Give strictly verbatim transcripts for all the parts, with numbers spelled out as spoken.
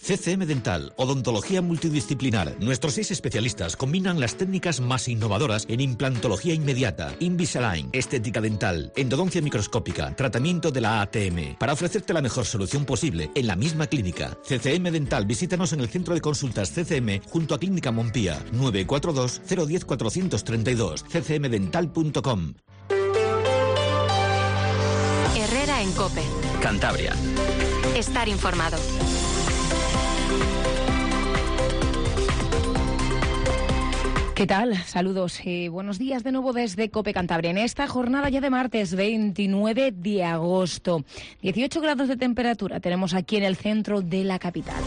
C C M Dental, odontología multidisciplinar. Nuestros seis especialistas combinan las técnicas más innovadoras en implantología inmediata, Invisalign, estética dental, endodoncia microscópica, tratamiento de la A T M, para ofrecerte la mejor solución posible en la misma clínica. C C M Dental, visítanos en el centro de consultas C C M junto a Clínica Montpía, nueve cuatro dos, cero uno cero, cuatro tres dos, c c m dental punto com. Herrera en COPE. Cantabria. Estar informado. ¿Qué tal? Saludos y buenos días de nuevo desde COPE Cantabria. En esta jornada ya de martes veintinueve de agosto. dieciocho grados de temperatura tenemos aquí en el centro de la capital.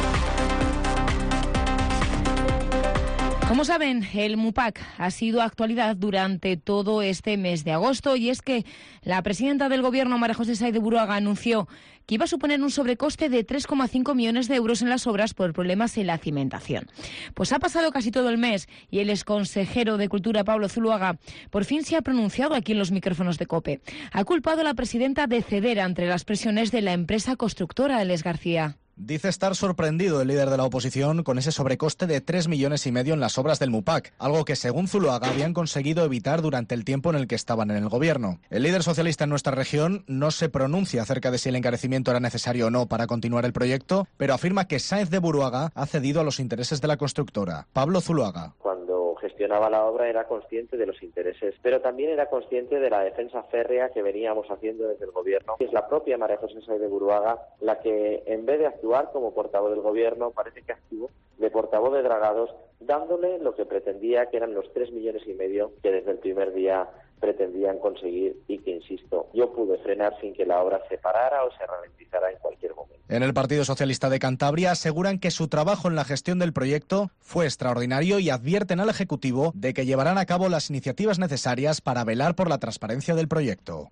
Como saben, el MUPAC ha sido actualidad durante todo este mes de agosto y es que la presidenta del Gobierno, María José Sáenz de Buruaga, anunció que iba a suponer un sobrecoste de tres coma cinco millones de euros en las obras por problemas en la cimentación. Pues ha pasado casi todo el mes y el exconsejero de Cultura, Pablo Zuloaga, por fin se ha pronunciado aquí en los micrófonos de COPE. Ha culpado a la presidenta de ceder ante las presiones de la empresa constructora Eles García. Dice estar sorprendido el líder de la oposición con ese sobrecoste de tres millones y medio en las obras del MUPAC, algo que según Zuloaga habían conseguido evitar durante el tiempo en el que estaban en el gobierno. El líder socialista en nuestra región no se pronuncia acerca de si el encarecimiento era necesario o no para continuar el proyecto, pero afirma que Sáenz de Buruaga ha cedido a los intereses de la constructora. Pablo Zuloaga. Gestionaba la obra era consciente de los intereses, pero también era consciente de la defensa férrea que veníamos haciendo desde el gobierno. Es la propia María José Sáenz de Buruaga la que, en vez de actuar como portavoz del gobierno, parece que actuó de portavoz de Dragados, dándole lo que pretendía, que eran los tres millones y medio que desde el primer día pretendían conseguir y que, insisto, yo pude frenar sin que la obra se parara o se ralentizara en cualquier momento. En el Partido Socialista de Cantabria aseguran que su trabajo en la gestión del proyecto fue extraordinario y advierten al Ejecutivo de que llevarán a cabo las iniciativas necesarias para velar por la transparencia del proyecto.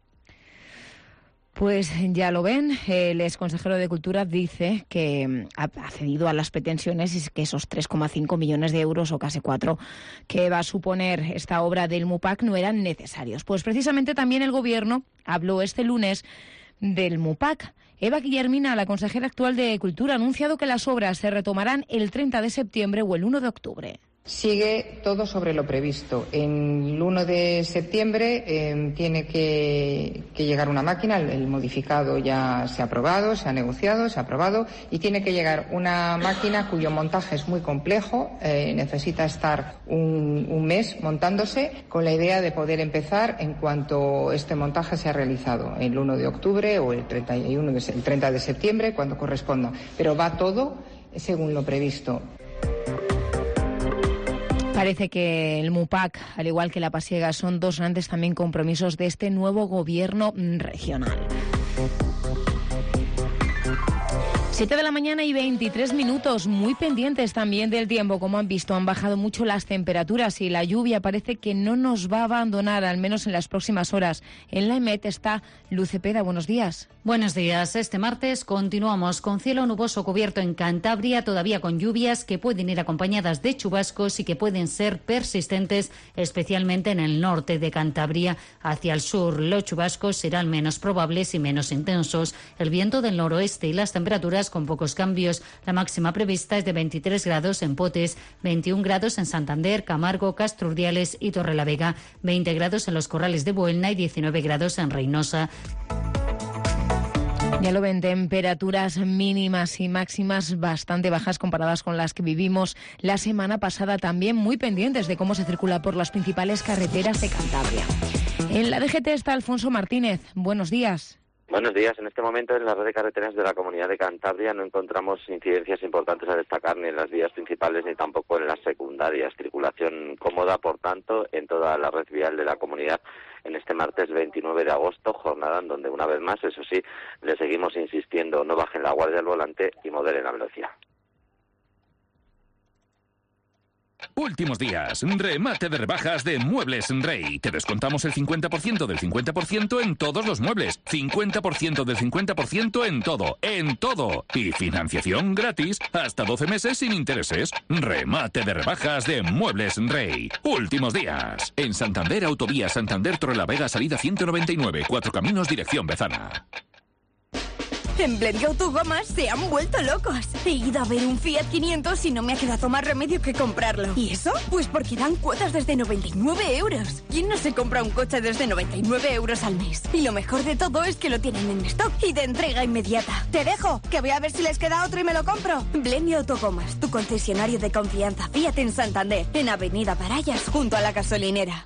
Pues ya lo ven, el exconsejero de Cultura dice que ha cedido a las pretensiones y que esos tres coma cinco millones de euros o casi cuatro que va a suponer esta obra del MUPAC no eran necesarios. Pues precisamente también el Gobierno habló este lunes del MUPAC. Eva Guillermina, la consejera actual de Cultura, ha anunciado que las obras se retomarán el treinta de septiembre o el uno de octubre. Sigue todo sobre lo previsto. En el uno de septiembre eh, tiene que, que llegar una máquina, el, el modificado ya se ha aprobado, se ha negociado, se ha aprobado, y tiene que llegar una máquina cuyo montaje es muy complejo, eh, necesita estar un, un mes montándose, con la idea de poder empezar en cuanto este montaje sea realizado, el uno de octubre o el, treinta y uno de, el treinta de septiembre, cuando corresponda. Pero va todo según lo previsto. Parece que el MUPAC, al igual que la Pasiega, son dos grandes también compromisos de este nuevo gobierno regional. Siete de la mañana y veintitrés minutos, muy pendientes también del tiempo. Como han visto, han bajado mucho las temperaturas y la lluvia parece que no nos va a abandonar, al menos en las próximas horas. En la EMET está Luz Cepeda. Buenos días. Buenos días. Este martes continuamos con cielo nuboso cubierto en Cantabria, todavía con lluvias que pueden ir acompañadas de chubascos y que pueden ser persistentes, especialmente en el norte de Cantabria. Hacia el sur, los chubascos serán menos probables y menos intensos. El viento del noroeste y las temperaturas con pocos cambios. La máxima prevista es de veintitrés grados en Potes, veintiún grados en Santander, Camargo, Castro Urdiales y Torrelavega, veinte grados en los Corrales de Buelna y diecinueve grados en Reynosa. Ya lo ven, temperaturas mínimas y máximas bastante bajas comparadas con las que vivimos la semana pasada, también muy pendientes de cómo se circula por las principales carreteras de Cantabria. En la D G T está Alfonso Martínez. Buenos días. Buenos días. En este momento en la red de carreteras de la Comunidad de Cantabria no encontramos incidencias importantes a destacar ni en las vías principales ni tampoco en las secundarias. Circulación cómoda, por tanto, en toda la red vial de la comunidad en este martes veintinueve de agosto, jornada en donde una vez más, eso sí, le seguimos insistiendo, no bajen la guardia al volante y moderen la velocidad. Últimos días, remate de rebajas de Muebles Rey. Te descontamos el cincuenta por ciento del cincuenta por ciento en todos los muebles. cincuenta por ciento del cincuenta por ciento en todo, en todo. Y financiación gratis hasta doce meses sin intereses. Remate de rebajas de Muebles Rey. Últimos días. En Santander, Autovía Santander Torrelavega, salida ciento noventa y nueve, Cuatro Caminos, dirección Bezana. En Blendy Autogomas se han vuelto locos. He ido a ver un Fiat quinientos y no me ha quedado más remedio que comprarlo. ¿Y eso? Pues porque dan cuotas desde noventa y nueve euros. ¿Quién no se compra un coche desde noventa y nueve euros al mes? Y lo mejor de todo es que lo tienen en stock y de entrega inmediata. Te dejo, que voy a ver si les queda otro y me lo compro. Blendy Autogomas, tu concesionario de confianza Fiat en Santander, en Avenida Parayas, junto a la gasolinera.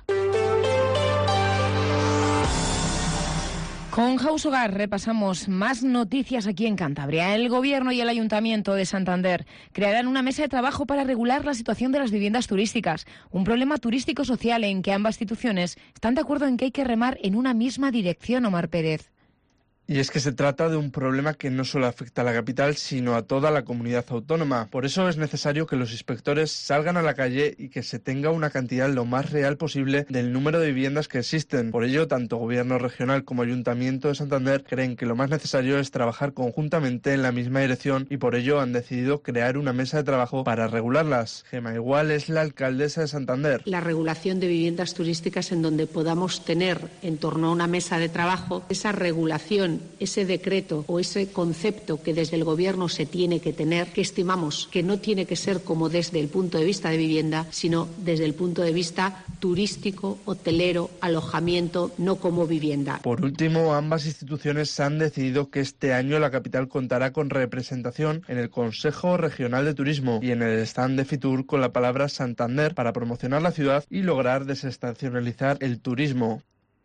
Con House Hogar repasamos más noticias aquí en Cantabria. El Gobierno y el Ayuntamiento de Santander crearán una mesa de trabajo para regular la situación de las viviendas turísticas, un problema turístico-social en que ambas instituciones están de acuerdo en que hay que remar en una misma dirección, Omar Pérez. Y es que se trata de un problema que no solo afecta a la capital, sino a toda la comunidad autónoma. Por eso es necesario que los inspectores salgan a la calle y que se tenga una cantidad lo más real posible del número de viviendas que existen. Por ello, tanto Gobierno regional como Ayuntamiento de Santander creen que lo más necesario es trabajar conjuntamente en la misma dirección y por ello han decidido crear una mesa de trabajo para regularlas. Gema Igual es la alcaldesa de Santander. La regulación de viviendas turísticas en donde podamos tener en torno a una mesa de trabajo esa regulación, ese decreto o ese concepto que desde el Gobierno se tiene que tener, que estimamos que no tiene que ser como desde el punto de vista de vivienda, sino desde el punto de vista turístico, hotelero, alojamiento, no como vivienda. Por último, ambas instituciones han decidido que este año la capital contará con representación en el Consejo Regional de Turismo y en el stand de Fitur con la palabra Santander para promocionar la ciudad y lograr desestacionalizar el turismo.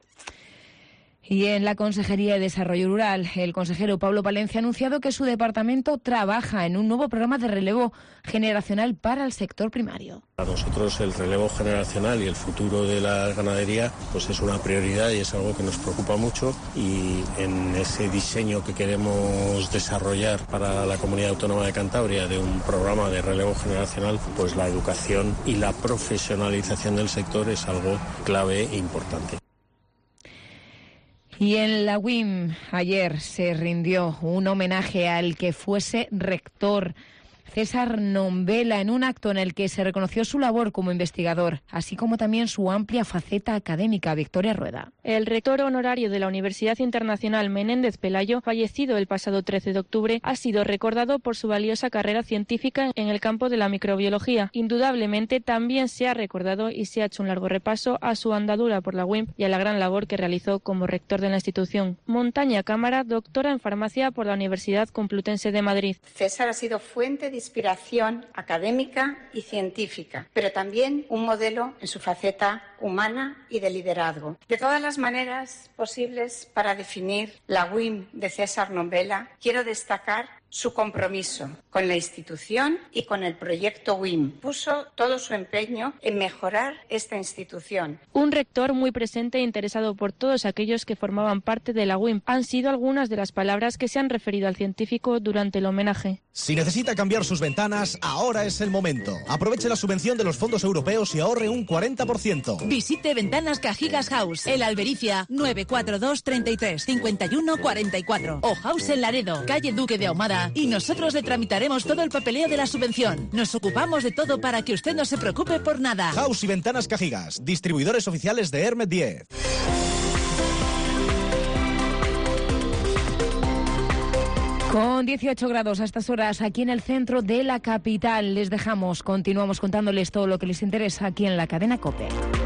Y en la Consejería de Desarrollo Rural, el consejero Pablo Palencia ha anunciado que su departamento trabaja en un nuevo programa de relevo generacional para el sector primario. Para nosotros el relevo generacional y el futuro de la ganadería pues es una prioridad y es algo que nos preocupa mucho, y en ese diseño que queremos desarrollar para la Comunidad Autónoma de Cantabria de un programa de relevo generacional, pues la educación y la profesionalización del sector es algo clave e importante. Y en la U I M ayer se rindió un homenaje al que fuese rector, César Nombela, en un acto en el que se reconoció su labor como investigador, así como también su amplia faceta académica. Victoria Rueda. El rector honorario de la Universidad Internacional Menéndez Pelayo, fallecido el pasado trece de octubre, ha sido recordado por su valiosa carrera científica en el campo de la microbiología. Indudablemente también se ha recordado y se ha hecho un largo repaso a su andadura por la U I M y a la gran labor que realizó como rector de la institución. Montaña Cámara, doctora en farmacia por la Universidad Complutense de Madrid. César ha sido fuente de inspiración académica y científica, pero también un modelo en su faceta humana y de liderazgo. De todas las maneras posibles para definir la U I M de César Nombela, quiero destacar su compromiso con la institución y con el proyecto U I M. Puso todo su empeño en mejorar esta institución. Un rector muy presente e interesado por todos aquellos que formaban parte de la U I M. Han sido algunas de las palabras que se han referido al científico durante el homenaje. Si necesita cambiar sus ventanas, ahora es el momento. Aproveche la subvención de los fondos europeos y ahorre un cuarenta por ciento. Visite Ventanas Cajigas House, El Albericia, nueve cuatro dos, treinta y tres, cincuenta y uno, cuarenta y cuatro. O House en Laredo, calle Duque de Ahumada, y nosotros le tramitaremos todo el papeleo de la subvención. Nos ocupamos de todo para que usted no se preocupe por nada. House y Ventanas Cajigas, distribuidores oficiales de Hermet diez. Con dieciocho grados a estas horas aquí en el centro de la capital. Les dejamos, continuamos contándoles todo lo que les interesa aquí en la cadena COPE.